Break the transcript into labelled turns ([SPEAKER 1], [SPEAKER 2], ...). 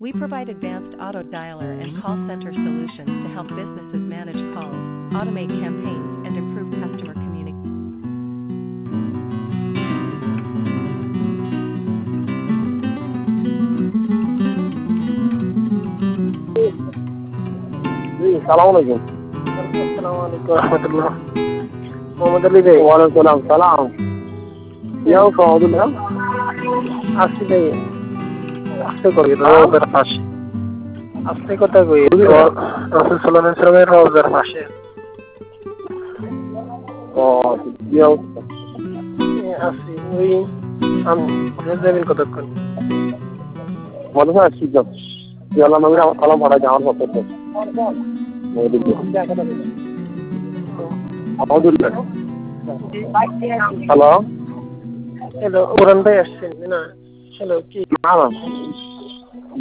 [SPEAKER 1] We provide advanced auto dialer and call center solutions to help businesses manage calls, automate campaigns, and improve customer communication.
[SPEAKER 2] জি, সালাম আলাইকুম।
[SPEAKER 3] আসসালামু আলাইকুম রহমতুল্লাহ। মোহাম্মদ আলী ভাই,
[SPEAKER 2] ওয়ালাইকুম সালাম। ইয়াও সহদুল্লাহ
[SPEAKER 3] আসছি ভাই, আসতে করি
[SPEAKER 2] হ্যাঁ?
[SPEAKER 3] রওজার পাশে। আসতে কথা কই রাসূল সাল্লাল্লাহু আলাইহি ওয়াসাল্লামের রওজার পাশে।
[SPEAKER 2] ও কি অবস্থা?
[SPEAKER 3] আসছি ওই আমি যাবেন কতক্ষণ?
[SPEAKER 2] মনে হয় আসছি তো। ইয়াল্লাহ নবীর আমার সালাম পাঠাই আমার পক্ষে তো। আলহামদুলিল্লাহ। হ্যালো।
[SPEAKER 3] হ্যালো, ওরান ভাই আসছেন না? হ্যালো, কি
[SPEAKER 2] না